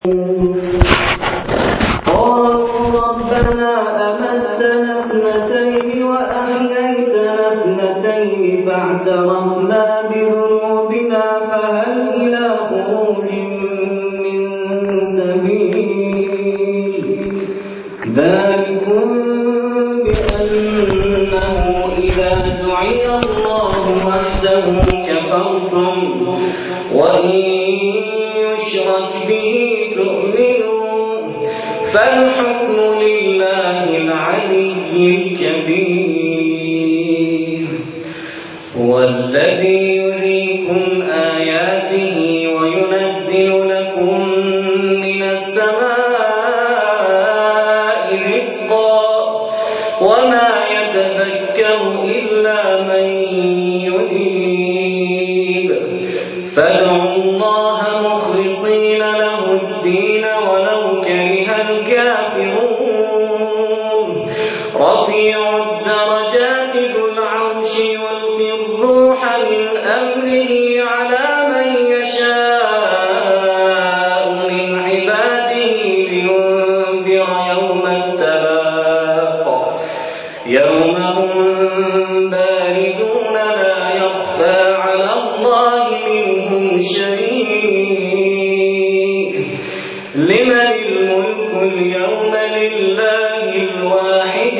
قالوا ربنا أمتنا اثنتين وأحييتنا اثنتين فاعترفنا بذنوبنا فهل إلى خروج من سبيل ذلكم بأنه إذا دعي الله وحده كفرتم وإن يشرك به تؤمنوا فالحكم لله العلي الكبير هو الذي يريكم آياته وينزل لكم من السماء رزقا وما يتذكر إلا من ينيب فادعوا الله مخلصين له الدين ولو كره الكافرون رفيع الدرجات ذو العرش يلقي الروح من أمره على من يشاء من عباده لينذر يوم التلاق يوم هم باردون لا يخفى على الله منهم شيء لمن الملك اليوم لله الواحد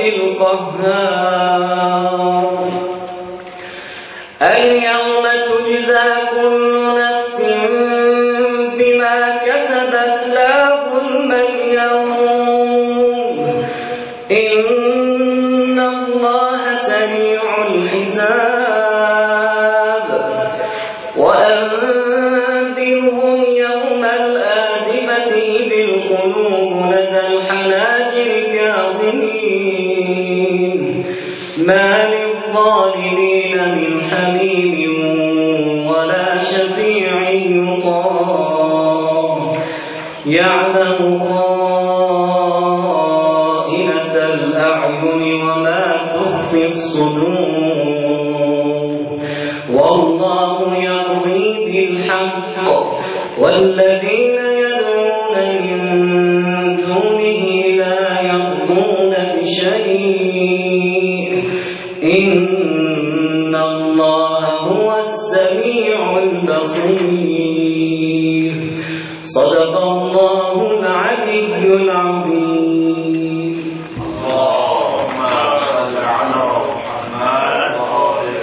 القهار اليوم تجزى كل نفس بما كسبت لا ظلم اليوم إن الله سريع الحساب وأنذرهم يوم الآزفة إذ القلوب لدى الحناجر كاظمين ما للظالمين من حميم ولا شفيع يطاع يعلم خائنة الأعين وما تخفي الصدور والله يرضي بالحق والذين يدعون من دونه لا يرضون بشيء إن الله هو السميع البصير صدق الله العلي العظيم. اللهم صل على محمد وعلى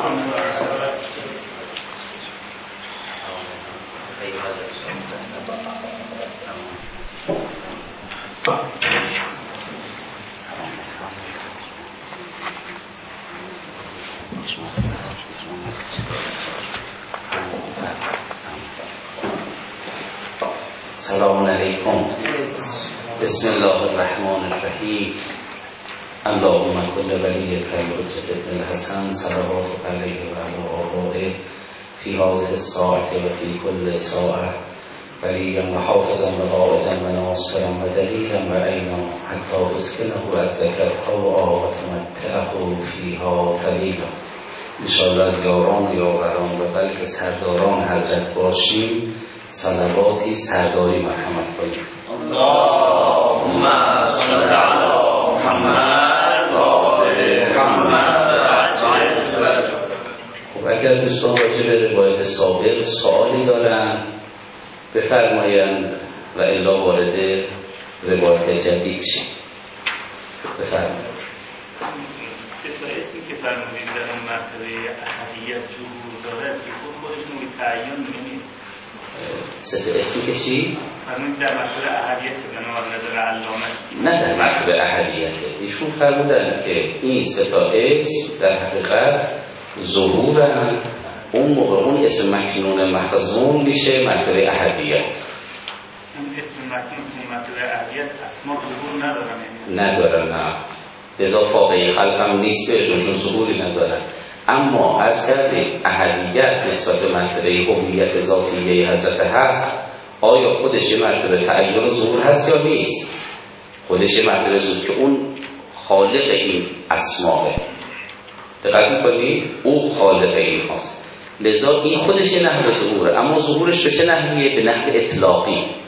السلام علیکم. بسم الله الرحمن الرحیم. اللهم كل وليك الحجة ابن الحسن صلواتك عليه وعلى آبائه في هذه الساعة وفي كل ساعة وليا وحافظا وقائدا وناصرا ودليلا وعينا حتى تسكنه أرضك طوعا وتمتعه فيها طويلا. انشاءالله از یاران و یاوران و بلکه سرداران حضرت باشیم صلواتی سرداری مرحمت کنیم. اللهم صل على محمد وآل محمد. خب اگر دوستان راجع به روایت سابق سوالی دارن بفرمایند و الا وارد روایت جدید شیم. بفرمایید. سه تا اسمی که فرمودید در اون مرتبه احدیت ظهور داره که خودشون به تعیین نیست. سه تا اسمی که چی؟ فرمودید در مرتبه احدیت که بنابر نظر علامه نه در مرتبه احدیت ایشون فرمودن که این سه تا اسم در حقیقت ظهورن. اون موقع اون اسم مکنون مخزون میشه مرتبه احدیت. اون اسم مکنون که مرتبه احدیت اسما ظهور ندارن ندارن. نه اضافه واقعی خلق هم نیست بهشون چون ظهوری ندارن. اما عرض کردیم احدیت نسبت به مرتبه هویت ذاتیه حضرت حق آیا خودش یه مرتبه تعین و ظهور هست یا نیست؟ خودش یه مرتبه ظهور که اون خالق این اسماءه. دقت می‌کنی؟ او خالق این هست. لذا این خودش یه نحو ظهوره، اما ظهورش به چه نحویه؟ به نحو اطلاقی.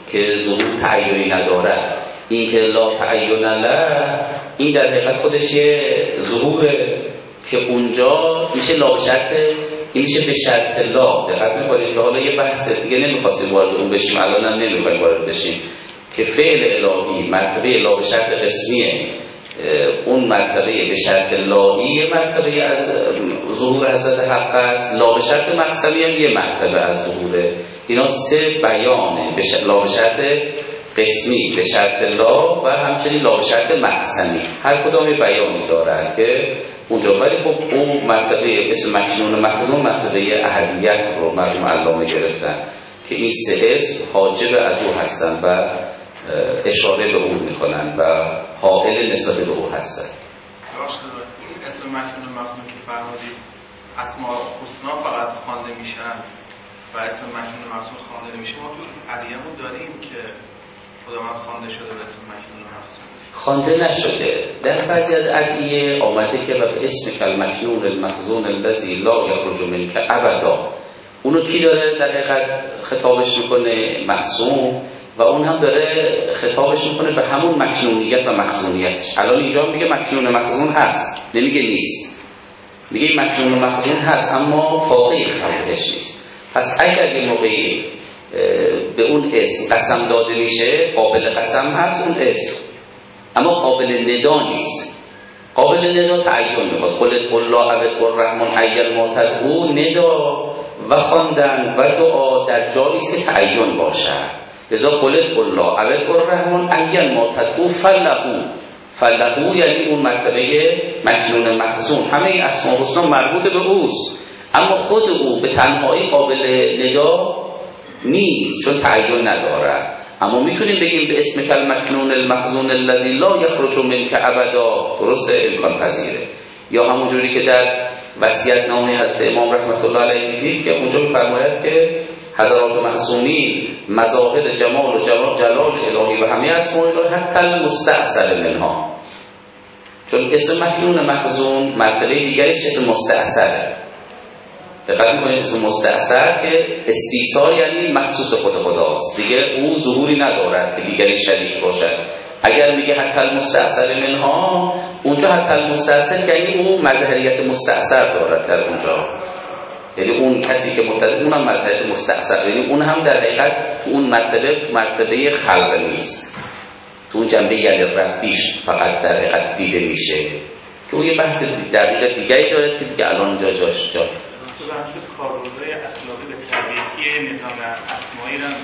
که ظهور تعیینی نداره. این که لا تعین له این در حقیقت خودش یه ظهوره که اونجا میشه لا شرط، این میشه به شرط لا. دقت می‌کنید که حالا یه بحث دیگه نمی‌خواستیم وارد اون بشیم، الان هم نمی‌خوایم وارد بشیم که فعل الهی مرتبه لا به شرط قسمیه، اون مرتبه به شرط لایی مرتبه از ظهور حضرت حق است، لا به شرط مقصدی هم یه مرتبه از ظهوره. اینا سه بیانه، لا به شرط قسمی، به شرط لا و همچنین لا به شرط مقسمی، هر کدام یه بیانی دارد که اونجا. ولی خب اون مرتبه اسم مکنون مخزون مرتبه احدیت رو مرحوم علامه گرفتن که این سه اسم حاجب از او هستن و اشاره به او میکنن و حائل نسبت به او هستن. این اسم مکنون مخزون که فرمودید اسماء الحسنا فقط خوانده میشن و اسم مکنون مخزون خوانده نمیشه. ما تو ادعیه‌مون داریم که خداوند خوانده شده به اسم مکنون مخزون، خوانده نشده. در بعضی از ادعیه آمده که به اسم المکنون المخزون الذی لا یخرج منک ابدا. اونو کی داره در حقیقت خطابش میکنه؟ معصوم. و اون هم داره خطابش میکنه به همون مکنونیت و مخزونیتش. الان اینجا میگه مکنون مخزون هست، نمیگه نیست، میگه مکنون مخزون هست اما فاقه خبرش نیست. پس اگر یه موقعی به اون اسم قسم داده میشه، قابل قسم هست اون اسم، اما قابل ندا نیست. قابل ندا تعین میخواد. قل لا عبد الرحمن حی المعتد، ندا و خواندن و دعا در جایی است که تعین باشد. لذا قل لا عبد الرحمن حی المعتد فلهو یعنی اون مرتبه مکنون مخزون. همه این اسماء الحسنا مربوط به اوست، اما خود او به تنهایی قابل ندا نیست چون تعین نداره. اما میتونیم بگیم به اسم المکنون المخزون الذی لا یخرج منک ابدا. درسته، امکان پذیره. یا همونجوری که در وصیت‌نامه از امام رحمت الله علیه دیدید که اونجا می‌فرماید که حضرات معصومین مظاهر جمال و جلال الهی و همه اسماء الهی حتی المستأصل منها، چون اسم مکنون مخزون مرتبه دیگرش اسم مستأصله. دقت می‌کنید اسم مستأصل که استیصال یعنی مخصوص خود خداست، دیگه او ظهوری ندارد که دیگری شریک باشد. اگر میگه حتی المستأصل منها، اونجا حتی المستأصل یعنی او مظهریت مستأصل دارد در اونجا، یعنی اون کسی که متصل اونم مظهریت مستأصل، یعنی اون هم در حقیقت تو اون مرتبه خلق نیست، تو اون جنبه یعنی ربیش فقط در حقیقت دیده میشه که اون یه بحث دقیق دیگری داره که دیگه الان جا جاش جا شد. کاربردهای اخلاقی به تربیتی نظام اسمایی را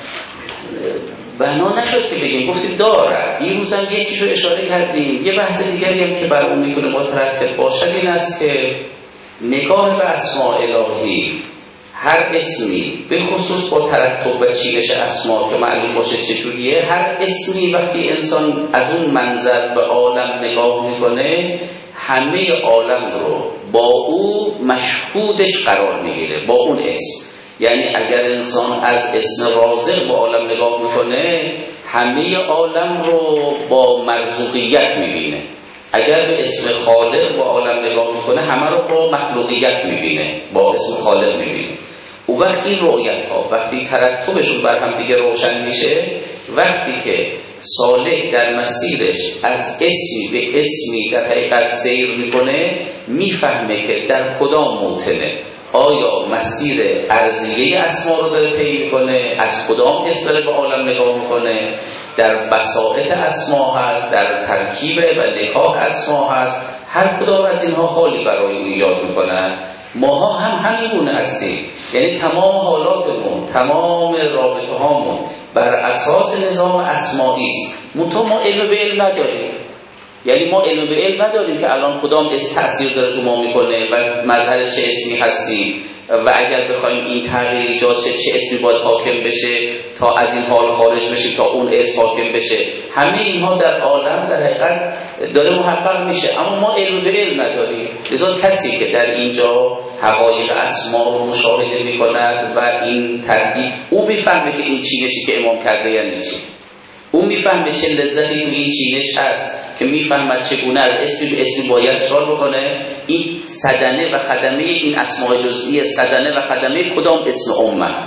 بنا نشد که بگیم، گفتیم دارد. این روز هم یکیشو اشاره کردیم. یه بحث دیگری هم که بر اون میتونه مترتب باشد این است که نگاه به اسماء الهی، هر اسمی به خصوص با ترتب و چینش اسما که معلوم باشه چجوریه، هر اسمی وقتی انسان از اون منظر به عالم نگاه میکنه همه عالم رو با او مشهودش قرار میگیره، با اون اسم. یعنی اگر انسان از اسم رازق به عالم نگاه میکنه همه عالم رو با مرزوقیت میبینه. اگر به اسم خالق به عالم نگاه میکنه همه رو با مخلوقیت میبینه، با اسم خالق میبینه. او وقتی این رؤیت ها وقتی ترتبشون بر هم دیگه روشن میشه، وقتی که سالک در مسیرش از اسمی به اسمی در حقیقت سیر میکنه، میفهمه که در کدام موطنه، آیا مسیر ارضیه اسما رو داره طی میکنه، از کدام اسم داره به عالم نگاه میکنه، در بساطت اسما هست، در ترکیب و نکاح اسما هست، هر کدام از اینها حالی برای او ایجاد میکنن. ماها هم همینگونه هستیم، یعنی تمام حالاتمون، تمام رابطه هامون بر اساس نظام اسمایی است. منتها ما علم به علم نداریم، یعنی ما علم به علم نداریم که الان کدام اسم تأثیر داره تو ما میکنه و مظهر چه اسمی هستیم و اگر بخوایم این تغییر ایجاد چه اسمی باید حاکم بشه تا از این حال خارج بشیم تا اون اسم حاکم بشه. همه اینها در عالم در حقیقت داره محقق میشه، اما ما علم به علم نداریم. لذا کسی که در اینجا حقایق اسما رو مشاهده میکند و این ترتیب، او میفهمه که این چینشی که امام کرده یعنی چی، او میفهمه چه لذتی تو این چینش هست، که میفهمد چگونه از اسمی به اسمی باید شال بکنه. این صدنه و خدمه این اسماء جزئی، صدنه و خدمه کدام اسم امه،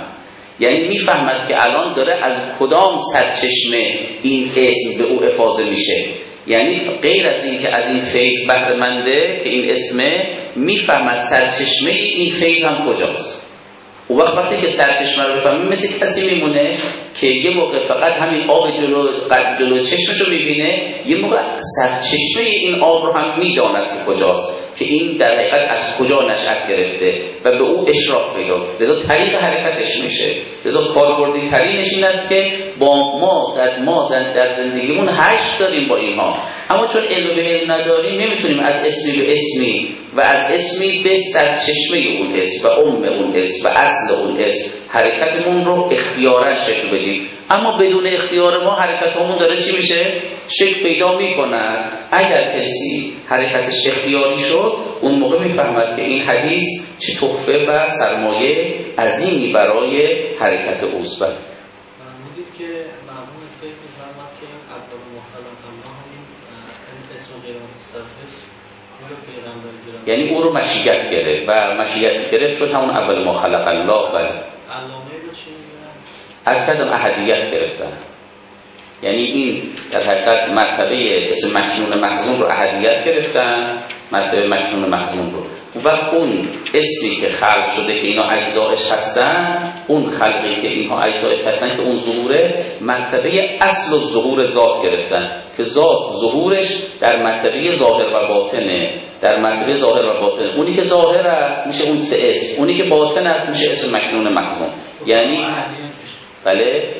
یعنی میفهمد که الان داره از کدام سرچشمه این اسم به او افاضه میشه. یعنی غیر از این که از این فیض بهره منده که این اسمه، میفهمد سرچشمه این فیض هم کجاست. و وقتی که سرچشمه رو بفهمه مثل کسی میمونه که یه موقع فقط همین آب جلو چشمشو میبینه، یه موقع سرچشمه این آب رو هم میداند که کجاست، که این در حقیقت از کجا نشأت گرفته و به او اشراف پیدا. لذا طریق حرکتش میشه. لذا کاربردی ترینش این است که با ما در زندگیمون 8 داریم با اینها، اما چون علم به علم نداریم نمیتونیم از اسمی به اسمی و از اسمی به سرچشمه اون اسم و اون اسم و اصل اون اسم حرکتمون رو اختیارا شکل بدیم. اما بدون اختیار ما حرکتمون داره چی میشه؟ شکل پیدا میکنن. اگر کسی حرکتش اختیاری شد، اون موقع میفهمد که این حدیث چه تحفه و سرمایه عظیمی برای حرکت اوست. فرمودید که مرحوم فقه میفرماد که این افعال محترم الله این اسم غیر متصرف یعنی او رو مشیت گرفت و مشیت گرفت شد همون اول ما خلق الله. بله علامه رو چی میگن؟ از کدام احدیت گرفتن. یعنی این در حقیقت مرتبه اسم مکنون مخزون رو احدیت گرفتن، مرتبه مکنون مخزون رو، و اون اسمی که خلق شده که اینا اجزایش هستن، اون خلقی که اینها اجزایش هستن که اون ظهوره، مرتبه اصل و ظهور ذات گرفتن که ذات ظهورش در مرتبه ظاهر و باطنه. در مرتبه ظاهر و باطن اونی که ظاهر است میشه اون سه اسم، اونی که باطن است میشه اسم مکنون مخزون. یعنی بله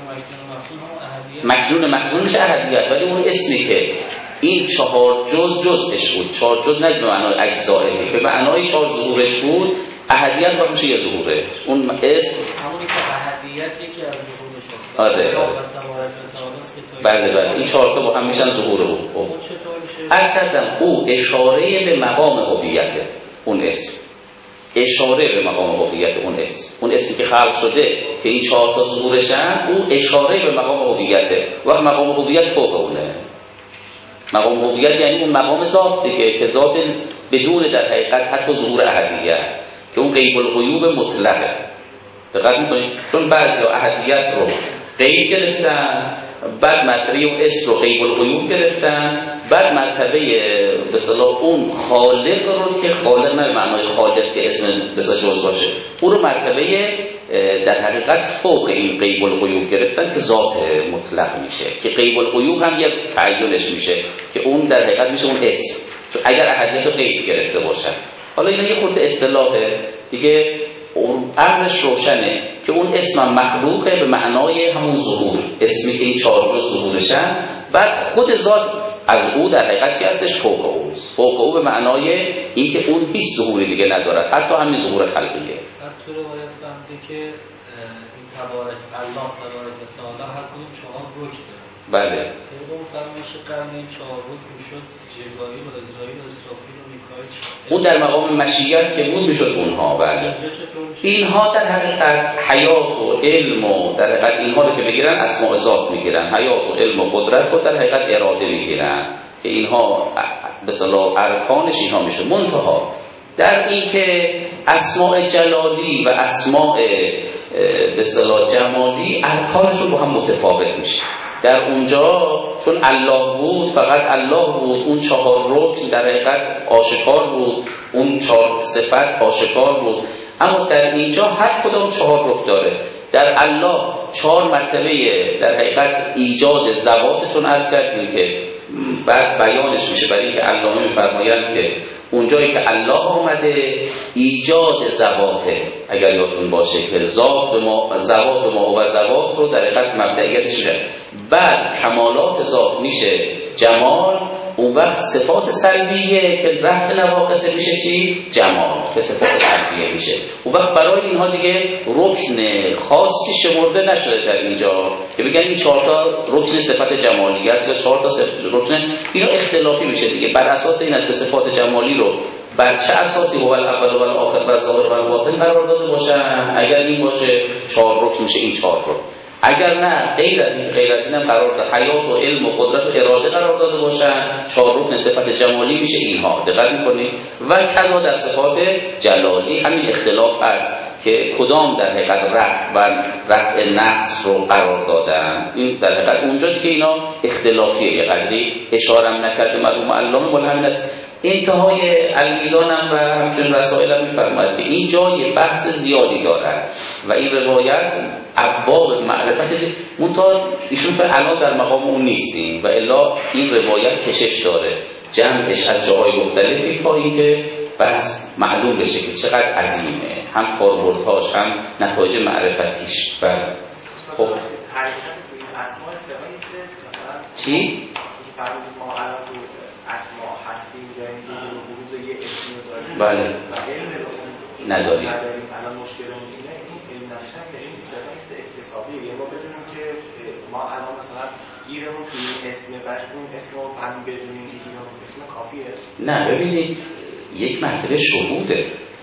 مکنون مخزون میشه احدیت، ولی اون اسمی که این 4 جزش بود، 4 جز نه به معنای اجزائه، به معنای 4 ظهورش بود، احدیت و میشه یه ظهوره. اون اسم همونی که احدیت یکی از ظهورش هست. آره بله این 4 تا با هم میشن ظهور بود. خب اصلا او اشاره به مقام هویته اون اسم، اشاره به مقام هویت اون اسم، اون اسمی که خلق شده که این 4 تا ظهورشن، او اشاره به مقام هویته. و مقام هویت فوق اونه. مقام هویت یعنی اون مقام ذات دیگه، که ذات بدون در حقیقت حتی ظهور احدیت، که اون غیب الغیوب مطلقه. دقت می‌کنید؟ چون بعضیا احدیت رو غیب گرفتن، بعد مرتبه اون اسم رو غیب الغیوب گرفتن، بعد مرتبه به اصطلاح اون خالق رو که خالق نه معنای خالق که اسم به اصطلاح جز باشه، اون رو مرتبه در حقیقت فوق این غیب الغیوب گرفتن که ذات مطلق میشه، که غیب الغیوب هم یک تعیینش میشه که اون در حقیقت میشه اون اسم، چون اگر احدیت رو غیب گرفته باشن. حالا اینا یه خورده اصطلاحه دیگه، امرش روشنه که اون اسم مخلوقه به معنای همون ظهور، اسمی که این 4 جز ظهورشن. بعد خود ذات از او در حقیقت چی هستش؟ فوق اوست. فوق او به معنای این که اون هیچ ظهوری دیگه ندارد، حتی همین ظهور خلقیه. تو روایت فهمیده که این تبارک الله تبارک و تعالی هر کدوم 4 رکن داره. بله که اون فرمایش قرن این 4 رکن میشد جبرائیل و اسرائیل و اسرافیل و میکائیل. اون در مقام مشیت که بود میشد اونها. بله اینها در حقیقت حیات و علم و در حقیقت اینها رو که بگیرن اسماء ذات میگیرن، حیات و علم و قدرت رو در حقیقت اراده میگیرن که اینها به اصطلاح ارکانش اینها میشه. منتها در این که اسماء جلالی و اسماء به اصطلاح جمالی ارکانشون با هم متفاوت میشه. در اونجا چون الله بود، فقط الله بود، اون 4 رکن در حقیقت آشکار بود، اون 4 صفت آشکار بود. اما در اینجا هر کدام 4 رکن داره. در الله 4 مرتبه در حقیقت ایجاد ذواتتون عرض کردیم که بعد بیانش میشه، برای اینکه علامه میفرمایند که اونجایی که الله آمده ایجاد ذواته، اگر یادتون باشه که ذات به ما، ذوات به ما و ذوات رو در حقیقت مبدئیتش میشه. بعد کمالات ذات میشه جمال، اون وقت صفات سلبیه که رفع نواقص میشه چی؟ جمال، که صفات سلبیه میشه. اون وقت برای اینها دیگه رکن خاصی شمرده نشده در اینجا که بگن این 4 تا رکن صفت جمالی است یا 4 تا رکن، اینا اختلافی میشه دیگه. بر اساس این است که صفات جمالی رو بر چه اساسی هو الاول و الاخر و الظاهر و الباطن قرار داده باشن. اگر این باشه 4 رکن میشه این 4 رکن. اگر نه غیر از این قرار داده حیات و علم و قدرت و اراده قرار داده باشن، 4 رکن صفت جمالی میشه اینها. دقت میکنید؟ و کذا در صفات جلالی همین اختلاف هست که کدام در حقیقت رفع نقص رو قرار دادن. این در حقیقت اونجا که اینا اختلافیه، یه قدری اشارم نکرده مرحوم علامه مال همین است. انتهای المیزان هم و همچنین رسائل هم می‌فرماید که این جای بحث زیادی دارد و این روایت ابواب معرفت منتها ایشون الان در مقام اون نیستیم و الا این روایت کشش داره، جمعش از جاهای مختلفی تا اینکه بحث معلوم بشه که چقدر عظیمه، هم کاربردهاش هم نتایج معرفتیش. بله خب اسماء صفاتی مثلا چی؟ فرض ما الان تو اسماء هستیم داریم بروز یه اسمی داریم بله نداریم. الان مشکلمون اینه این علم نشن که این صفات اکتسابیه. یه ما بدونیم که ما الان مثلا گیرمون توی اسم بعد اون اسم رو فهم بدونیم که گیرمون اسم کافیه. نه ببینید، یک مرتبه شهوده،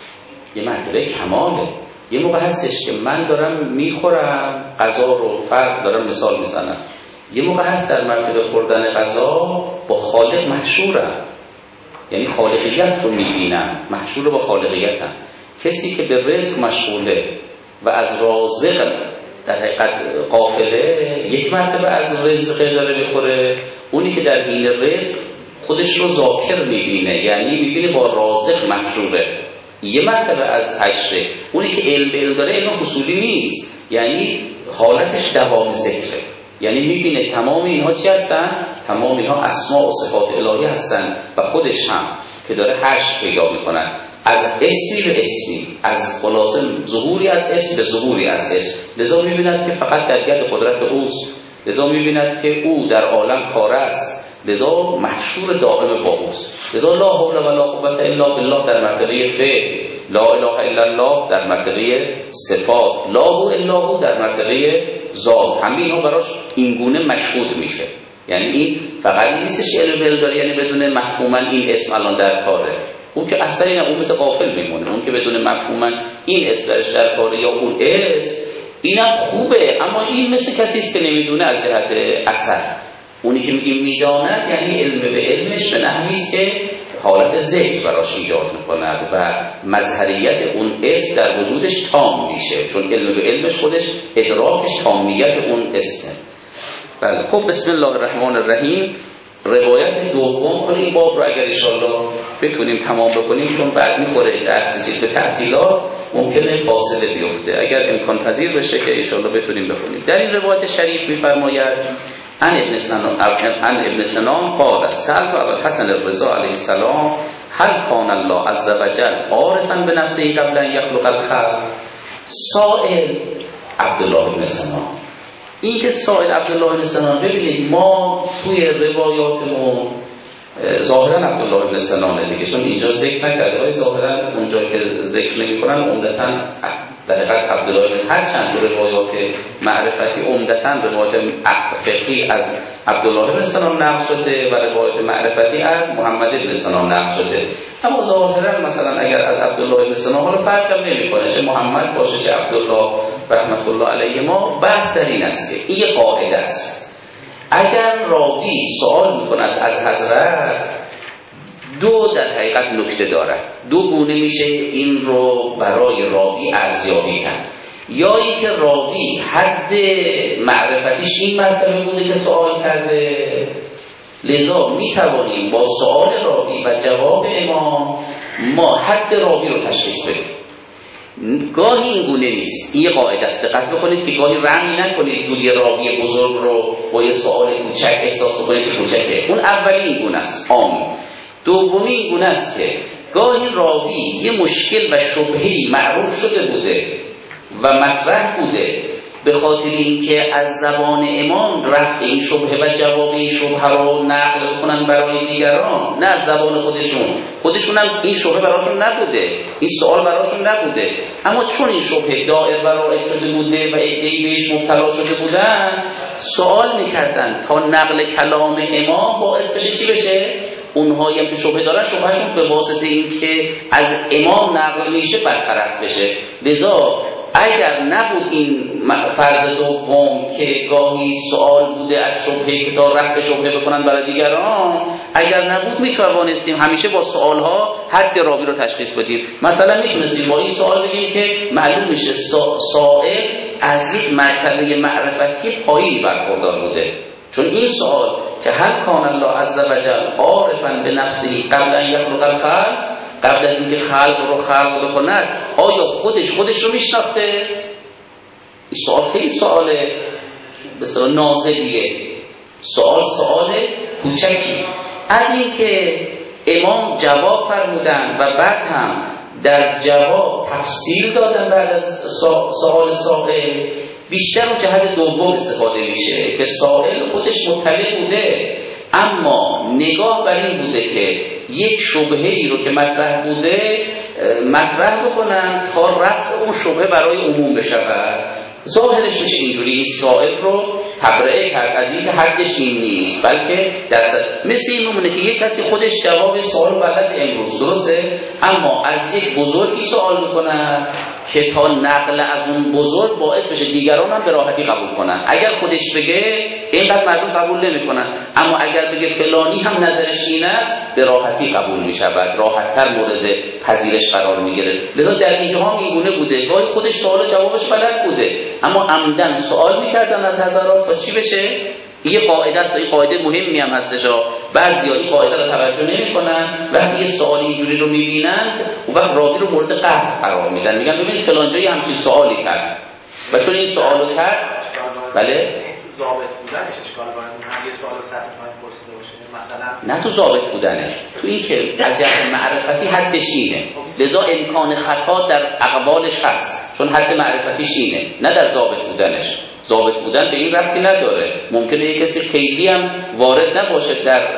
یه مرتبه کماله. یه موقع هستش که من دارم میخورم غذا رو، فرق دارم مثال میزنم، یه موقع هست در مرتبه خوردن غذا با خالق محشورم، یعنی خالقیت رو میبینم، محشور با خالقیتم. کسی که به رزق مشغوله و از رازق در حقیقت غافله، یک مرتبه از رزق داره بخوره. اونی که در حین رزق خودش رو ذاکر میبینه، یعنی میبینه با رازق محشوره، یه مرتبه از حشره. اونی که علم داره علم حصولی نیست، یعنی حالتش دوام ذکره، یعنی میبینه تمام اینها چی هستن؟ تمام اینها اسماء و صفات الهی هستن و خودش هم که داره حشر پیدا میکنن از اسمی به اسمی، از خلاصه ظهوری از اسم به ظهوری از اسم. لذا میبیند که فقط در ید قدرت اوست، لذا میبیند که او در عالم کار است، لذا محشور دائم با اوست. لذا لا حول ولا قوة الا بالله در مرتبه فعل، لا اله الا الله در مرتبه صفات، لا هو الا هو در مرتبه ذات. همه اینا براش اینگونه مشهود میشه. یعنی این فقط نیستش علم داره، یعنی بدون مفهوما این اسم الان در کاره. اون که اصلا این اون مثل غافل میمونه، اون که بدون مفهوما این اسم در کاره یا اون اسم، اینم خوبه، اما این مثل کسی است که نمیدونه از جهت اثر. اونی که میگیم میداند یعنی علم به علمش به نحوی است که حالت ذکر براش ایجاد میکند و مظهریت اون اسم در وجودش تام میشه، چون علم به علمش خودش ادراکش تامیت اون اسمه. بله خب بسم الله الرحمن الرحیم. روایت دوم این باب رو اگر انشالله بتونیم تمام بکنیم، چون بعد میخوره درس چیز به تعطیلات ممکنه فاصله بیفته، اگر امکان پذیر بشه که انشالله بتونیم بخونیم. در این روایت شریف میفرماید عن ابن سنان قال سألت ابا الحسن الرضا علیه السلام هل کان الله عز وجل عارفا بنفسه قبل ان یخلق الخلق. سائل عبدالله بن سنان، این که سائل عبدالله بن سنان، ببینید ما توی روایاتمون ظاهرا عبدالله بن سنانه دیگه، چون اینجا ذکر نکرده، ولی ظاهرا اونجا که ذکر نمی‌کنن عمدتاً در حقیقت عبدالله بن، هر چند روایات معرفتی عمدتاً روایات فقهی از عبدالله بن سنان نقل شده و روایات معرفتی از محمد بن سنان نقل شده. اما ظاهرا مثلا اگر از عبدالله بن سنان، حالا فرق هم نمی‌کنه چه محمد باشه چه عبدالله رحمت الله علیه ما، بحث در این است که این یه قاعده است. اگر راوی سوال میکند از حضرت، دو در حقیقت نکته دارد، دو گونه میشه این رو برای راوی ارزیابی کرد. یا اینکه راوی حد معرفتیش این مرتبه بوده که سوال کرده، لذا میتوانیم با سوال راوی و جواب امام ما حد راوی رو تشخیص بدیم. گاهی این گونه نیست، این قاعده است، دقت بکنید که گاهی رمی نکنید روی راوی بزرگ رو با یه سوال کوچک احساس کنید که کوچکه. اون اولی این گونه است عام. دومی این گونه است که گاهی راوی یه مشکل و شبهه‌ای معروف شده بوده و مطرح بوده، به خاطر اینکه از زبان امام رفت این شبهه و جواب این شبهه رو نقل کنن برای دیگران، نه از زبان خودشون هم این شبهه براشون نبوده، این سوال براشون نبوده، اما چون این شبهه دائر برای شده بوده و عده‌ای بهش مبتلا شده بودن، سوال میکردن تا نقل کلام امام باعث بشه چی بشه؟ اونهایی هم که شبهه دارن شبههشون به واسطه اینکه از امام نقل میشه برطرف بشه. لذا اگر نبود این فرض دوم که گاهی سوال بوده از شبهه که تا رفع شبهه بکنن برای دیگران، اگر نبود میتوانستیم همیشه با سوالها حد راوی رو تشخیص بدیم. مثلا میتونستیم با این سوال بگیم که معلوم میشه سائل از یک مرتبه معرفتی پایینی برخوردار بوده، چون این سوال که هل کان الله عز و جل عارفا به نفسه قبل ان یخلق الخلق، قبل از اینکه خلق رو خلق بکند آیا خودش رو میشناخته؟ این سوال خیلی سوال بسیار نازلیه، سوال کوچکی. از اینکه امام جواب فرمودن و بعد هم در جواب تفسیر دادن بعد از سوال سائل، بیشتر اون جهت دوم استفاده میشه که سائل خودش مطلع بوده اما نگاه بر این بوده که یک شبهه‌ای رو که مطرح بوده مطرح بکنن تا رفع اون شبهه برای عموم بشود. ظاهرش میشه اینجوری این سائل رو تبرئه کرد از اینکه حدش این نیست، بلکه مثل این مونه که یک کسی خودش جواب سوال بلد امروز درسته، اما از یک بزرگی سوال میکنن که تا نقل از اون بزرگ باعث بشه دیگران هم به راحتی قبول کنن. اگر خودش بگه اینقدر مردم قبول نمیکنن، اما اگر بگه فلانی هم نظرش این است به راحتی قبول میشود، راحت‌تر مورد پذیرش قرار میگیره. لذا در اینجا هم اینگونه بوده، گاهی خودش سوال جوابش بلد بوده اما عمدن سوال میکردن از حضرات تا چی بشه؟ یه قاعده است، این قاعده مهمی هم هستش. بعضیا این قاعده رو توجه نمی‌کنن، وقتی یه سوالی اینجوری رو می‌بینند اون وقت راوی رو مورد قطع قرار میدن، میگن ببین فلان جایی همچین سوالی کرد و چون این سوالو کرد بله ضابط بودنش اشکال داره، هم یه سوال سطح پایین پرسیده باشه مثلا، نه تو ضابط بودنش، تو این که از جهت معرفتی حدش اینه، لذا امکان خطا در اقوالش هست چون حد معرفتیش اینه، نه در ضابط بودنش. ضابط بودن به این ربطی نداره، ممکنه یک کسی خیلی هم وارد نباشه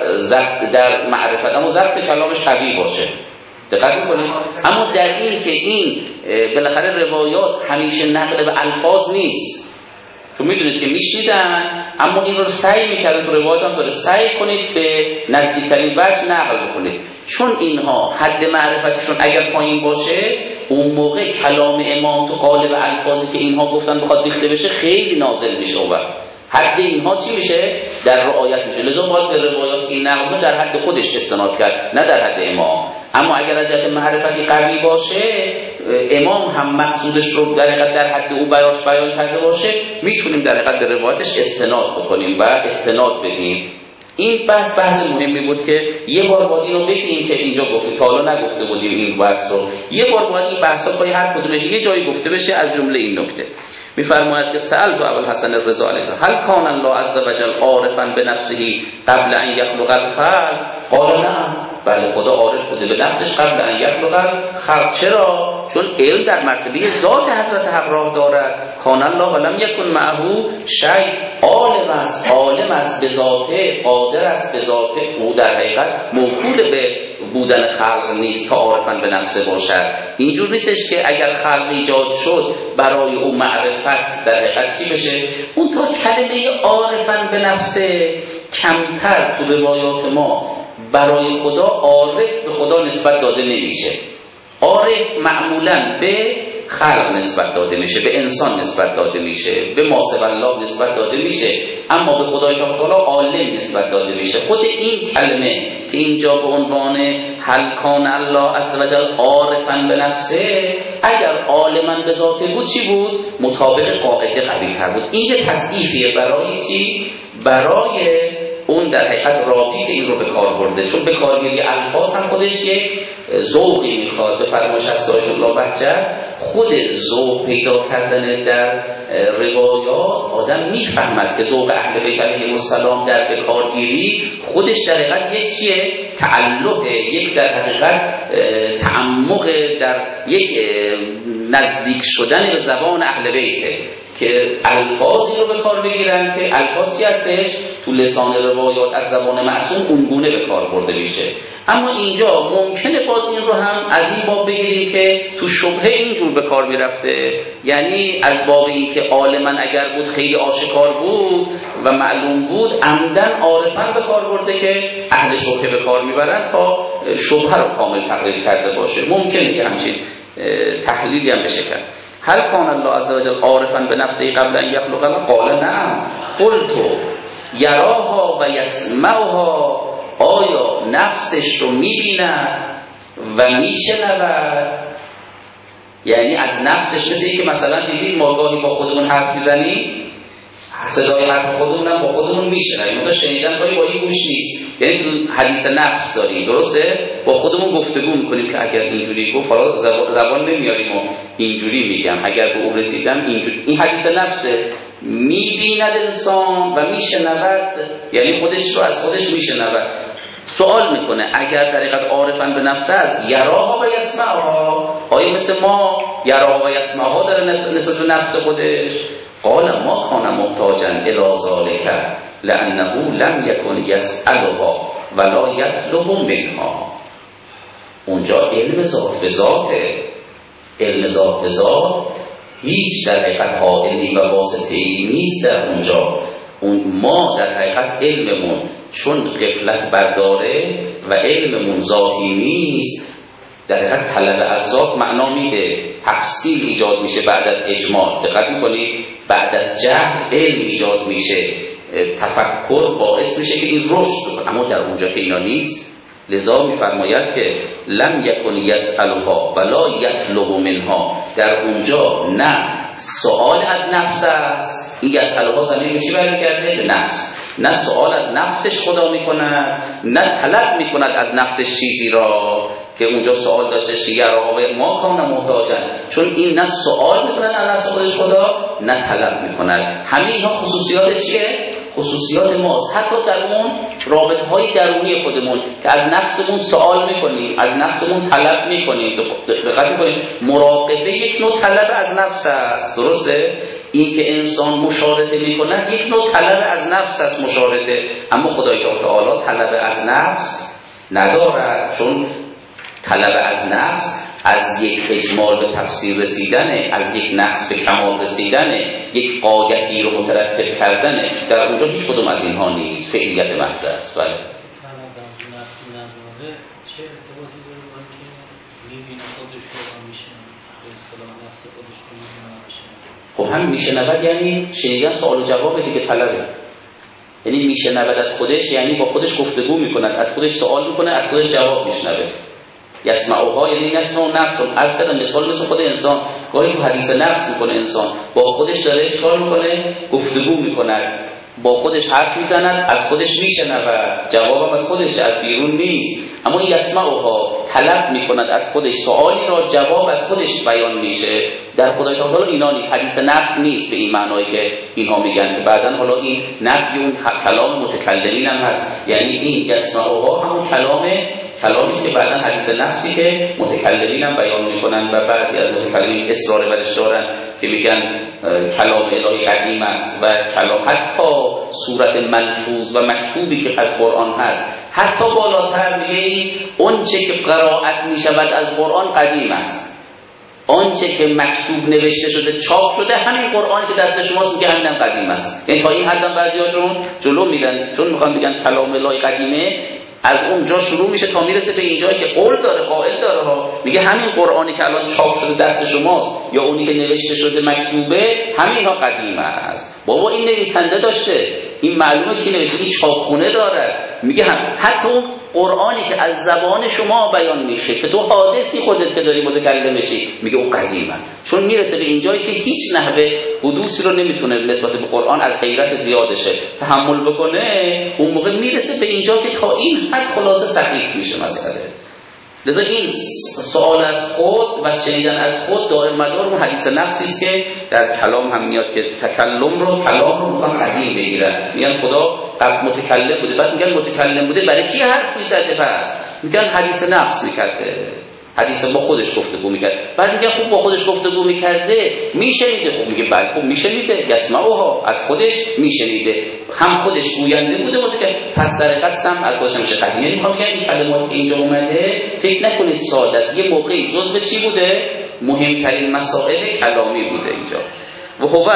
در معرفت اما ضبط کلامش قوی باشه، دقت می‌کنید. اما در این که این بالاخره روایات همیشه نقل به الفاظ نیست، چون میدونید که میشنیدن اما این رو سعی میکردن، تو روایات هم داره سعی کنید به نزدیکترین وجه نقل بکنید، چون اینها حد معرفتشون اگر پایین باشه اون موقع کلام امام تو قالب الفاظی که اینها گفتن بخواد ریخته بشه خیلی نازل میشه و حد اینها چی میشه؟ در رعایت میشه. لذا باید به روایاتی نقل در حد خودش استناد کرد نه در حد امام. اما اگر از جهت معرفتی قوی باشه امام هم مقصودش رو در حد او براش بیان کرده باشه میتونیم در حد روایتش استناد بکنیم و استناد بدیم. این بحث مهمی بود که یه بار باید اینو بگیم که اینجا گفته، تا حالا نگفته بودیم این بحث رو، یه بار باید این بحثا پای هر کدومش یه جایی گفته بشه. از جمله این نکته میفرماید که سألت ابوالحسن الرضا علیه السلام هل کان الله عز و جل عارفا بنفسه قبل ان یخلق الخلق؟ قال نعم، بله خدا عارف بوده به نفسش قبل ان یخلق الخلق. چرا؟ چون علم در مرتبه ذات حضرت حق راه دارد. کان الله ولم یکن معه شیء، عالم است به ذاته، قادر است به ذاته، او در حقیقت موکول به بودن خلق نیست تا عارفاً به نفسه باشد. اینجور نیستش که اگر خلق ایجاد شد برای او معرفت در حقیقت چی بشه. اون تا کلمه عارفاً به نفسه کمتر تو روایات ما برای خدا عارف به خدا نسبت داده نمیشه. عارف معمولاً به خلق نسبت داده میشه، به انسان نسبت داده میشه، به ما سوی الله نسبت داده میشه، اما به خدای تعالی عالم نسبت داده میشه. خود این کلمه که اینجا به عنوان هل کان الله عز و جل عارفاً به نفسه، اگر عالماً به ذاته بود چی بود؟ مطابق قاعده قوی تر بود. این یه تصحیحیه برای چی؟ برای اون در حقیقت راوی که این رو به کار برده، چون به کارگیری الفاظ هم خودش یک ذوقی میخواد. به فرمایش از سایت الله بهجت خود ذوق پیدا کردن در روایات آدم میفهمد که ذوق اهل بیت علیهم السلام در به کارگیری خودش در حقیقت یک چیه؟ تعلق، یک در حقیقت تعمق، در یک نزدیک شدن به زبان اهل بیته که الفاظی رو به کار بگیرن که الفاظی هستش تو لسان روایات از زبان معصوم اونگونه به کار برده میشه. اما اینجا ممکنه باز این رو هم از این باب بگیریم که تو شبهه اینجور به کار میرفته، یعنی از باب این که عالما اگر بود خیلی آشکار بود و معلوم بود عمدن عارفاً به کار برده که اهل شبهه به کار میبرن تا شبهه رو کامل تقریر کرده باشه. ممکنه که همچین تحلیلی هم بشه کرد. هل کان الله عز وجل عارفا بنفسه قبل ان یخلق؟ قال نعم. قلت یراها و یسمعها، آیا نفسش رو میبیند و میشنود؟ یعنی از نفسش، مثل این که مثلا دیدید ما گاهی با خودمون حرف میزنیم، صدای حرف خودمون هم با خودمون میشنویم، مثلا شنیدن کاری با این گوش نیست، یعنی تو حدیث نفس داریم، درسته؟ با خودمون گفتگو میکنیم که اگر اینجوری گفت حالا زبان نمیاریم و اینجوری میگم، اگر به اون رسیدم اینجوری. این حدیث نفسه. میبیند انسان و میشنود، یعنی خودش رو از خودش میشنود. سوال میکنه اگر در حقیقت عارفن به نفس است، یراها و یسمعها، آیا مثل ما یراها و یسمعها داره نسبت به نفس خودش؟ قال ما کان محتاجا الی ذلک لانه لم یکن یسألها ولا یطلب منها. اونجا علم ذات به ذاته، علم ذات به ذات هیچ در حقیقت حائلی و واسطه‌ای نیست در اونجا. ما در حقیقت علممون چون غفلت برداره و علممون ذاتی نیست، در حقیقت طلب از ذات معنا میده، تفصیل ایجاد میشه بعد از اجماع. دقت میکنید؟ بعد از جهل علم ایجاد میشه، تفکر باعث میشه که این رشد، اما در اونجا که اینا نیست. لذا میفرماید که لم یکن یسألها ولا یطلب منها، در اونجا نه سوال از نفس است، این یسألها زمین به چی برمیگرده؟ به نفس. نه سوال از نفسش خدا میکند، نه طلب میکند از نفسش چیزی را که اونجا سوال داشتش که یراها ما کان محتاجن، چون این نه سوال میکند از نفس خودش خدا، نه طلب میکند. همه اینها خصوصیات چیه؟ خصوصیات ماست. حتی در اون رابطه های درونی خودمون که از نفسمون سوال میکنیم، از نفسمون طلب میکنیم. دقت میکنیم مراقبه یک نوع طلب از نفس است، درسته؟ این که انسان مشارطه میکنه یک نوع طلب از نفس است، مشارطه. اما خدای تعالی طلب از نفس ندارد، چون طلب از نفس از یک اجمال به تفسیر رسیدنه، از یک نقص به کمال رسیدنه، یک غایتی رو مترتب کردنه. در اونجا هیچ کدوم از اینها نیست، فعلیت محض است. بله. چه ارتباطی داره با اینکه می‌بینه خودش رو میشه به اصطلاح نفس خودش رو میشه؟ خب هم میشنود یعنی شنیدن سوال و جواب دیگه، طلبه. یعنی میشنود از خودش، یعنی با خودش گفتگو میکند، از خودش سوال میکنه، از خودش جواب میشنوه. یسمعها یعنی یسمع نفس، از کردن مثال مثل خود انسان. گاهی تو حدیث نفس میکنه انسان، با خودش داره اشکال میکنه، گفتگو میکند، با خودش حرف میزند، از خودش میشنود، جوابم از خودش، از بیرون نیست. اما یسمعها طلب میکند از خودش سوالی را، جواب از خودش بیان میشه. در خدای تعالی اینا نیست، حدیث نفس نیست به این معنایی که اینها میگن، که بعدن حالا این نفی اون کلام متکلمین هم هست. یعنی این یسمعها همون کلامی است که بعدن حدیث نفسی که متکلمین هم بیان میکنن و بعضی از متکلمین اصرار برش دارن که میگن کلام الهی قدیم است و کلام حتی صورت ملفوظ و مکتوبی که از قرآن هست، حتی بالاتر میگه اون چه که قرائت میشود از قرآن قدیم است، آنچه که مکتوب نوشته شده، چاپ شده، همین قرآنی که دست شماست میگه همینم قدیم است. یعنی تا این حدم بعضیاشون جلو میگن، چون میخوان بگن کلام الهی قدیمه، از اونجا شروع میشه تا میرسه به اینجایی که قول داره، قائل داره ها، میگه همین قرآنی که الان چاپ شده دست شماست یا اونی که نوشته شده مکتوبه، همینها قدیم است. بابا این نویسنده داشته، این معلومه که نوشته، این چاپخونه داره. میگه حتی اون قرآنی که از زبان شما بیان میشه که تو حادثی خودت که داری متکلم میشی، میگه اون قدیم است. چون میرسه به اینجایی که هیچ نحوه حدوثی رو نمیتونه نسبت به قرآن از غیرت زیادشه تحمل بکنه، اون موقع میرسه به اینجا که تا این حد خلاصه سخیف میشه مسئله. لذا این سوال از خود و شنیدن از خود دائم مدار اون حدیث نفسی است که در کلام هم میاد که کلام رو میخوان قدیم بگیرن. میگن خدا قبل متکلم بوده، بعد میگن متکلم بوده، برای کی حرف میزده؟ پس میگن حدیث نفس میکرده، حدیث با خودش گفتگو میکرد. بعد میگن خوب با خودش گفتگو میکرده، میشنیده. خوب میگه بله خوب میشنیده، یسمعها از خودش میشنیده، هم خودش گوینده بوده متکلم، پس در قسم از خودش میشه قدیم. یعنی میگن این کلمات اینجا اومده فکر نکنید ساده است، یه موقعی جزء چی بوده؟ مهمترین مسائل کلامی بوده اینجا. و هو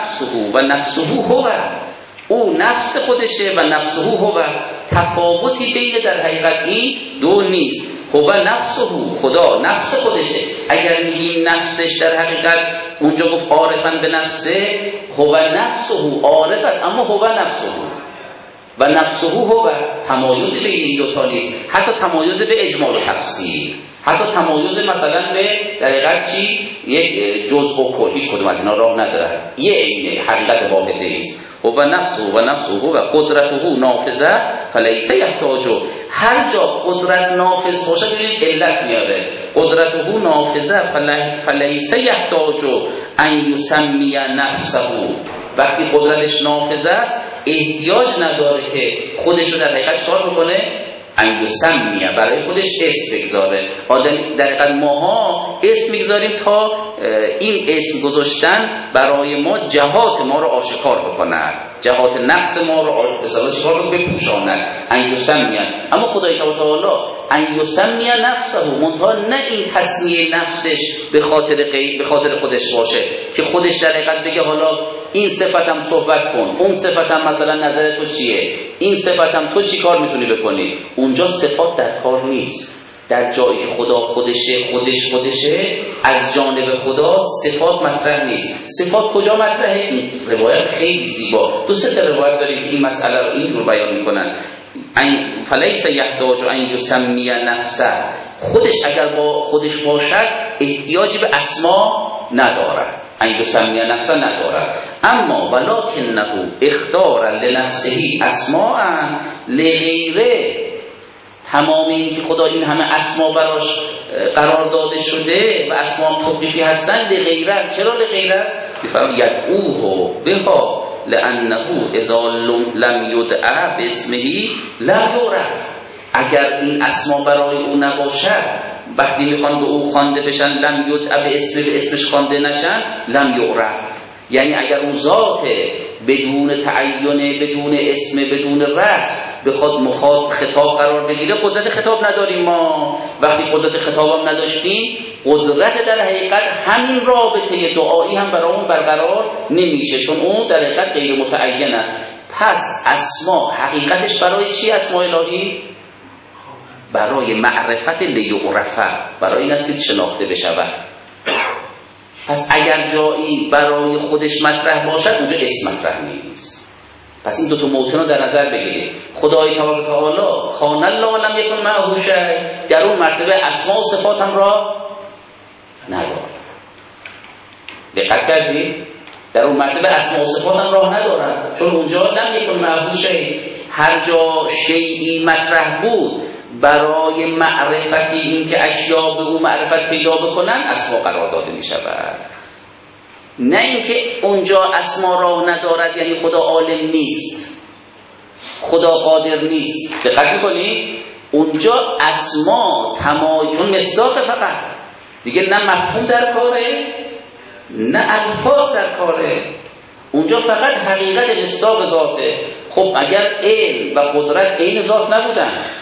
نفسه هو، او نفس خودشه و نفسه هو، تفاوتی بین در حقیقت این دو نیست. هو نفسه، خدا نفس خودشه. اگر میگیم نفسش در حقیقت اونجا گفت عارفا به نفسه، هو نفسه عارف است اما هو نفسه و نفسه هو، تمایز بین این دوتا نیست، حتی تمایز به اجمال و تفصیل، حتی تمایز مثلا به در حقیقت چی یک جزء و کل، هیچ کدوم از اینا راه نداره، یه عینه حقیقت واحده است. و نفسه و نفسه و قدرته نافذه فلیس یحتاج، هر جا قدرت نافذ باشه ببینید علت میاره، قدرته نافذه فلیس یحتاج ان یسمی نفسه، وقتی قدرتش نافذه است احتیاج نداره که خودش رو در حقیقت شار بکنه، ان یسمیه برای خودش اسم بگذاره. آدم در حقیقت ماها اسم میگذاریم تا این اسم گذاشتن برای ما جهات ما رو آشکار بکنن، جهات نفس ما رو آشکار بپوشانن، ان یسمیه. اما خدای تعالی ان یسمیه نفسه، منتها نه این تسمیه نفسش به خاطر خودش باشه که خودش در حقیقت بگه حالا این صفتم صحبت کن، اون صفتم مثلا نظر تو چیه، این صفتم تو چی کار میتونی بکنی. اونجا صفات در کار نیست. در جایی که خدا خودشه از جانب خدا صفات مطرح نیست. صفات کجا مطرحه؟ این روایت خیلی زیبا، دو سه تا روایت داریم که این مسئله رو اینجور بیان میکنن. فلیس یحتاج ان یسمی نفسه، خودش اگر با خودش باشد احتیاجی به اسما ندارد، ان یسمی نفسه ندارد. اما ولکنه اختار لنفسه اسماء لغیره، تمام این که خدا این همه اسما براش قرار داده شده و اسما توقیفی هستن لغیره است. چرا لغیره است؟ میفرماید یدعوه بها لانه اذا لم یدعى باسمه لم یعرف، اگر این اسما برای او نباشد، وقتی میخوان به او خوانده بشن لم یدعى به اسمش خوانده نشن لم یعرف، یعنی اگر اون ذات بدون تعین، بدون اسم، بدون رسم بخواد خطاب قرار بگیره، قدرت خطاب نداریم ما. وقتی قدرت خطاب هم نداشتیم، قدرت در حقیقت همین رابطه دعایی هم برامون برقرار نمیشه، چون اون در حقیقت غیر متعین است. پس اسما حقیقتش برای چی؟ اسماء الهی برای معرفت لیعرفه، برای این است که شناخته بشود. پس اگر جایی برای خودش مطرح باشد اونجا اسم مطرح نیست. پس این دو تا موطن رو در نظر بگیرید. خدای تبارک و تعالی کان الله لم یکن معه شیء، در اون مرتبه اسما و صفات هم را ندارد. دقت کردید؟ در اون مرتبه اسما و صفات هم راه ندارد، چون اونجا لم یکن معه شیء، هر جا شیئی مطرح بود برای معرفتی این که اشیا به او معرفت پیدا بکنن اسما قرار داده می شود. نه اینکه اونجا اسما راه ندارد یعنی خدا عالم نیست، خدا قادر نیست. دقت می‌کنید؟ اونجا اسما چون مصداق فقط دیگه، نه مفهوم در کاره نه الفاظ در کاره، اونجا فقط حقیقت مصداق ذاته. خب اگر علم و قدرت عین ذات نبودن،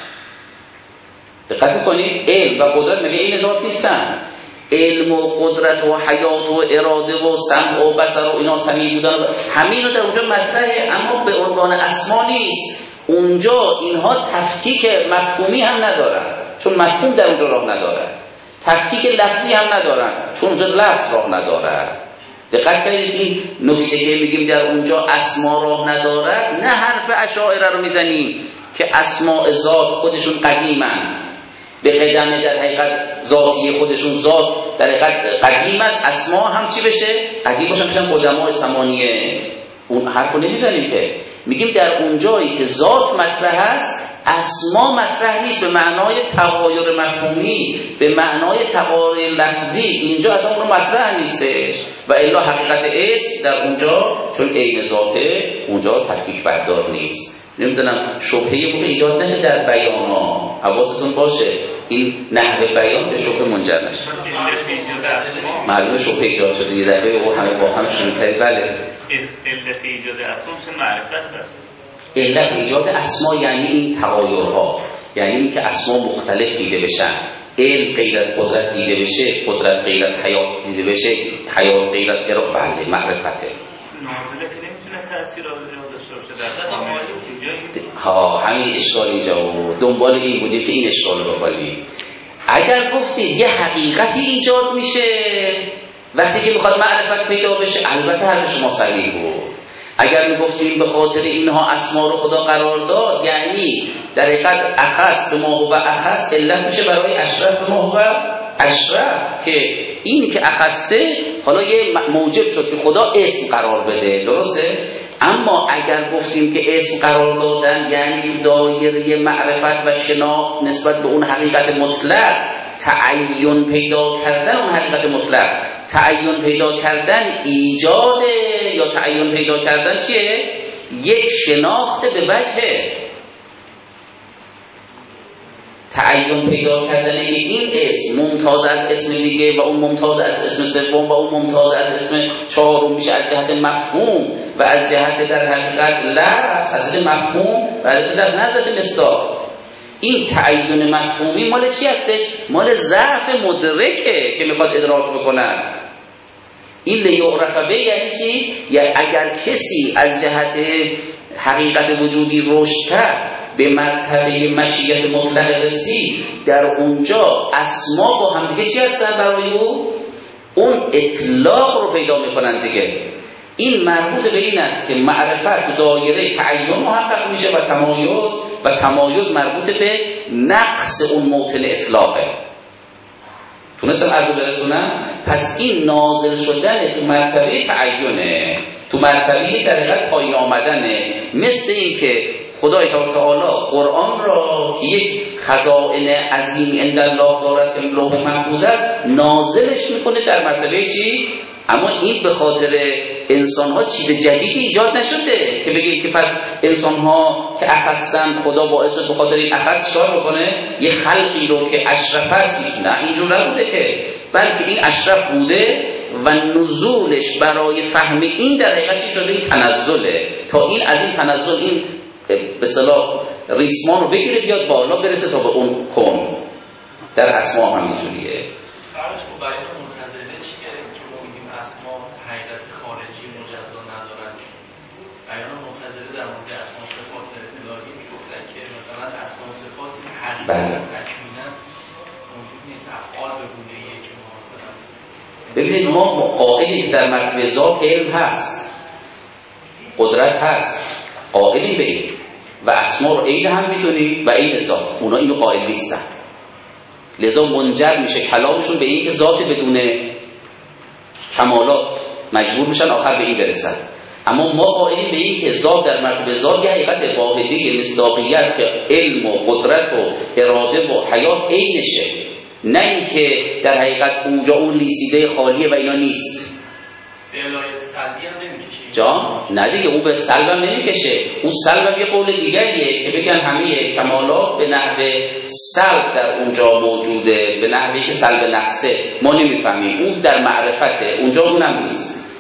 دقت می‌کنید؟ علم و قدرت مگه عین ذات نیستن؟ علم و قدرت و حیات و اراده و سمع و بصر و اینا سمیع بودن همین رو در اونجا مطرحه، اما به عنوان اسما نیست. اونجا اینها تفکیک مفهومی هم ندارن، چون مفهوم در اونجا راه نداره. تفکیک لفظی هم ندارن، چون اونجا لفظ راه نداره. دقت کنید این نکته که میگیم در اونجا اسما راه ندارد، نه حرف اشاعره رو میزنیم که اسماء ذات خودشون قدیمن، به قدم در حقیقت ذاتی خودشون ذات در حقیقت قدیم است، اسما هم چی بشه؟ قدیم باشن، بشن قدماء ثمانیه. اون حرفو نمیزنیم که میگیم در اونجایی که ذات مطرح است اسما مطرح نیست به معنای تغایر مفهومی، به معنای تغایر لفظی، اینجا اصلا اون مطرح نیستش. و الا حقیقت اسم در اونجا چون عین ذاته اونجا تفکیک بردار نیست. نمیدونم شبهه موقع ایجاد نشه در بیان ها، حواستون باشه این نحوه بیان به شبهه منجر نشه. معلومه شبهه ایجاد شده یه دفعه و همه با هم شروع کرد. بله علت ایجاد اسما چه معرفت است؟ علت ایجاد اسما یعنی این تغایرها، یعنی این که اسما مختلف دیده بشن. علم غیر از قدرت دیده بشه، قدرت غیر از حیات دیده بشه، حیات غیر از اراده. بله معرفته. نازله که نمیتونه تأثیر داشته باشه در همین اشکال اینجا بود. دنبال این بودیم که این اشکال رو بکنیم. اگر گفتید یه حقیقتی ایجاد میشه وقتی که میخواد معرفت پیدا بشه البته حرف شما صحیح بود. اگر میگفتیم به خاطر اینها اسما رو خدا قرار داد، یعنی در حقیقت اخص به ما هو اخص علت میشه برای اشرف به ما هو اشرف، که این که اخصه حالا یه موجب شد که خدا اسم قرار بده، درسته؟ اما اگر گفتیم که اسم قرار دادن یعنی دایره معرفت و شناخت نسبت به اون حقیقت مطلق، تعین پیدا کردن اون حقیقت مطلق، تعین پیدا کردن ایجاده یا تعین پیدا کردن چیه؟ یک شناخت به وجه تعین پیدا کردن این اسم ممتاز از اسم دیگه و اون ممتاز از اسم سوم و اون ممتاز از اسم چهارم میشه از جهت مفهوم و از جهت در حقیقت لفظ، از جهت مفهوم و از جهت نظرت مصداق. این تعین مفهومی مال چی هستش؟ مال ضعف مدرکه که میخواد ادراک بکنن. این لیعرف به یعنی چی؟ یعنی اگر کسی از جهت حقیقت وجودی رشد کرد به مرتبه مشیت مطلق رسید، در اونجا اسما با هم دیگه چی هستن برای او؟ اون اطلاق رو پیدا میکنن دیگه. این مربوط به این است که معرفت دایره تعین محقق میشه و تمایز مربوط به نقص اون موطن اطلاقه. تونستم عرض برسونم؟ پس این نازل شدن تو مرتبه تعینه، تو مرتبه در حقیقت پایین آمدنه. مثل این که خدای تعالی قرآن را که یک خزائن عظیم عند الله دارد که لوح محفوظ است نازلش میکنه در مرتبه چی؟ اما این به خاطر انسان ها چیز جدیدی ایجاد نشده که بگیم که پس انسان ها که اخصن خدا باعث شد به خاطر این اخص شار بکنه یه خلقی رو که اشرف هست. نه، اینجور نبوده که، بلکه این اشرف بوده و نزولش برای فهم این در حقیقت چی شده؟ این تنزله، تا این از این تنزل این به اصطلاح ریسمان رو بگیره بیاد بالا برسه تا به اون کن. در اسما همینجوریه. فرقش با بیان منتظره چیه که ما میگیم اسما حقیقت خارجی مجزا ندارن؟ بیان منتظره در مورد اسما و صفات الهی میگفتن که مثلا اسما و صفاتی که حقیقتا تکمیلا موجود نیست، افعال به گونه‌ایه که ما مثلا ببینید ما قائلیم در مرتبه ذات علم هست، قدرت هست، قائلیم به این و اسما رو عین هم میدونیم و عین ذات، اونا اینو قائل نیستن. لذا منجر میشه کلامشون به این که ذات بدون کمالات مجبور میشن آخر به این برسن. اما ما قائلیم به این که ذات در مرتبه ذات یه حقیقت واحدی مصداقی است که علم و قدرت و اراده و حیات عینشه، نه اینکه در حقیقت اونجا اون لیسیده خالیه و اینا نیست. به علایت سلبی هم نمیکشه جا؟ نه دیگه، اون به سلب هم نمیکشه. اون سلب هم یه قول دیگریه که بگن همه کمالات به نحو سلب در اونجا موجوده، به نحوی که سلب نقصه ما نمیفهمیم، اون در معرفته، اونجا اونم نیست.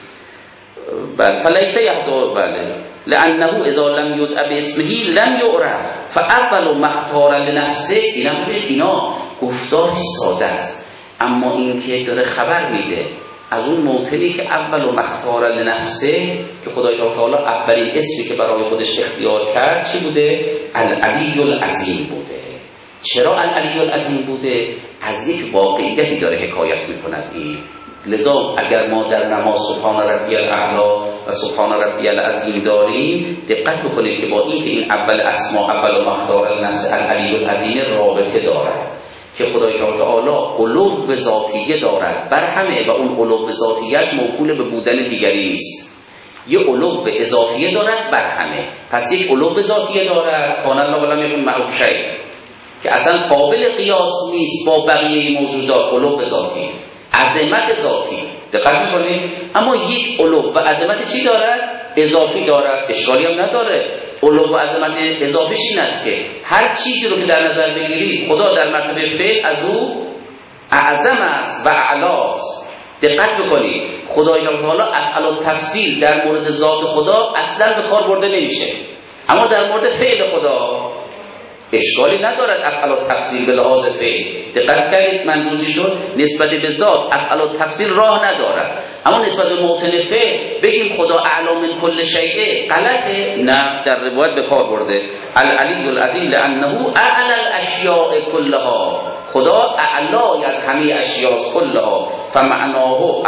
بله فلیسه یحدو بله لانه اذا لم یدع باسمه لم یعرف فاول ما اختار لنفسه. اینا گفتار ساده است، اما این که داره خبر میده از اون موطنی که اول و مختار لنفسه که خدای تعالی اولین اسمی که برای خودش اختیار کرد چی بوده؟ العلی العظیم بوده. چرا العلی العظیم بوده؟ از یک واقعیتی داره حکایت میکند این. لذا اگر ما در نماز سبحان ربی الاعلی و سبحان ربی العظیم داریم، دقت بکنید که با این که این اول اسما اول و مختار لنفسه العلی العظیم رابطه دارد که خدای تعالی علو ذاتیه دارد بر همه و اون علو ذاتیه‌اش موکول به بودن دیگری نیست. یه علو اضافیه دارد بر همه، پس یک علو ذاتیه دارد کان الله ولم یکن معه شیء که اصلا قابل قیاس نیست با بقیه موجودات. علو ذاتی، عظمت ذاتی، دقت می‌کنید؟ اما یک علو و عظمت چی دارد؟ اضافی دارد، اشکالی هم نداره. علو و عظمت اضافیش این است که هر چیزی رو که در نظر بگیرید خدا در مرتبه فعل از او اعظم است و اعلاست. دقت بکنید خدای تعالی افعال التفضیل در مورد ذات خدا اصلا به کار برده نمیشه، اما در مورد فعل خدا اشکالی ندارد افعال التفضیل به لحاظ فعل. دقت کردید منظوری شد نسبت به ذات افعال التفضیل راه ندارد، اما نسبت به موطن فعل بگیم خدا اعلی من کل شیء غلطه؟ نه، در روایت به کار برده العلی العظیم لانه اعلی الاشیاء کلها. خدا اعلای از همه اشیاء کلها، فمعناه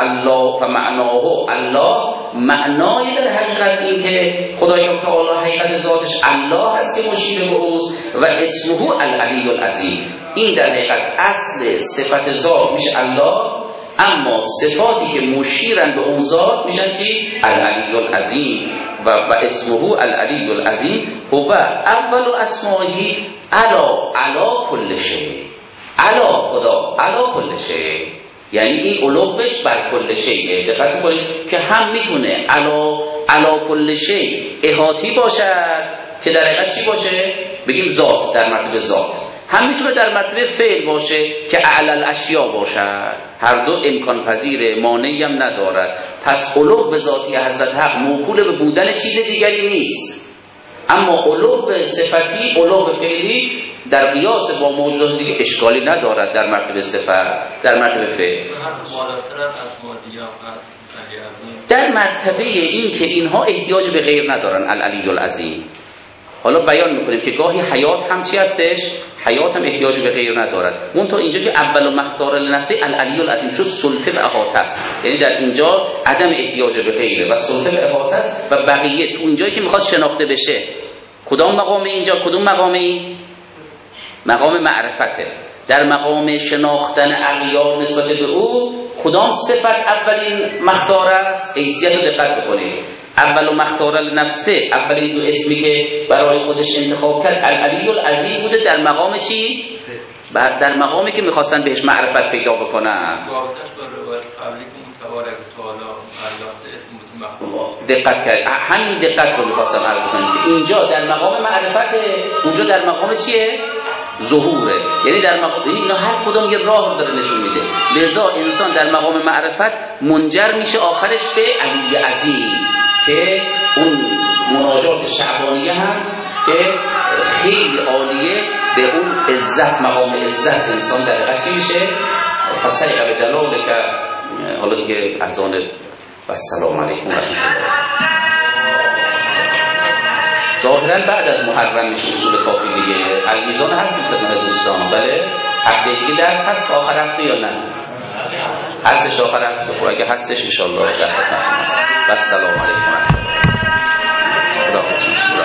الله معنای در حقیقت این که خدای تعالی حقیقت ذاتش الله هست که مشیر به اوست و اسمه العلی العظیم. این در حقیقت اصل صفت ذات میشه الله، اما صفاتی که مشیرن به اون ذات میشن چی؟ العلی العظیم و اسمه العلی العظیم هو اول اسمائه علا کل شیء. علا خدا علا کل شیء، یعنی این علوش بر کل شیء. دقت می‌کنید که هم میتونه علا کل شیء احاطی باشد که در حقیقت چی باشه؟ بگیم ذات، در مرتبه ذات. هم میتونه در مرتبه فعل باشه که اعلی الاشیا باشد. هر دو امکان پذیره، مانعی هم ندارد. پس علو ذاتی حضرت حق موکول به بودن چیز دیگری نیست، اما علو صفتی، علو فعلی در قیاس با موجودات دیگه اشکالی ندارد در مرتبه صفت، در مرتبه فعل. در مرتبه این که اینها احتیاج به غیر ندارن، العلی العظیم. حالا بیان میکنیم که گاهی حیات هم چی هستش؟ حیات هم احتیاج به غیر ندارد. اون تا اینجا که اول و مختار لنفسه العلی العظیم شد، سلطه و احاطه است، یعنی در اینجا عدم احتیاج به غیره و سلطه و احاطه است. و بقیه تو اینجایی که میخواد شناخته بشه، کدام مقام اینجا؟ کدوم مقامی؟ مقام معرفته. در مقام شناختن اغیار نسبت به او کدام صفت اولین مختار است؟ حیثیت رو دقت بکنید. اول و مختار لنفسه، اولین دو اسمی که برای خودش انتخاب کرد العلی العظیم بوده. در مقام چی؟ در مقامی که میخواستن بهش معرفت پیدا بکنن. دقت کرد، همین دقت رو میخواستم عرض کنم که اینجا در مقام معرفت، اونجا در مقام چیه؟ ظهوره. یعنی در مقام، یعنی اینا هر کدوم یه راه رو داره نشون میده. لذا انسان در مقام معرفت منجر میشه آخرش به علی عظیم، که اون مناجات شعبانیه هم که خیلی عالیه، به اون عزت، مقام عزت انسان در حقیقت چی میشه؟ پس سیقه به جلاله که حالا دیگه اذان و السلام علیکم و رحمت الله. ظاهرا بعد از محرم میشه اصول کافی دیگه. المیزان هستیم خدمت دوستان، بله؟ هفته دیگه درس هست آخر هفته یا نه؟ هستش آخر هفته. خب اگه هستش انشاءالله در خدمتتون هست. و السلام علیکم و رحمت الله. خداحافظ.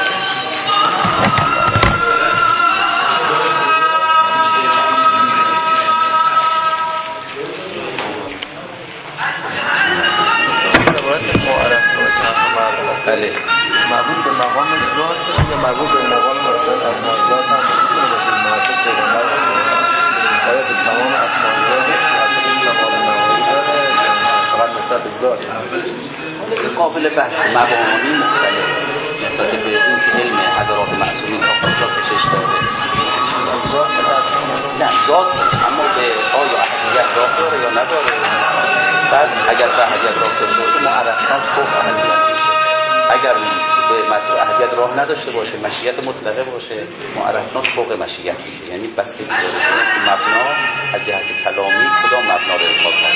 بله. مربوط به مقام ذات یا مربوط به مقام مثلا از ذات هم میتونه باشه مناسب پیغمبر؟ آیا به تمام اسماء ذات این مقام نهایی داره فقط نسبت به ذات؟ این قابل بحث، مقامی مختلف نسبت به این که علم حضرات معصومین آقا کشش داره. نه ذات، اما به آیا احدیت راه داره یا نداره؟ بعد اگر به احدیت راه داشته باشه معرفات فوق احدیت میشه. اگر به مطلب احدیت راه نداشته باشه، مشیت مطلقه باشه، معرفات فوق مشیت میشه. یعنی بستگی داره که مبنا از جهت کلامی کدام مبنا رو انتخاب کرده.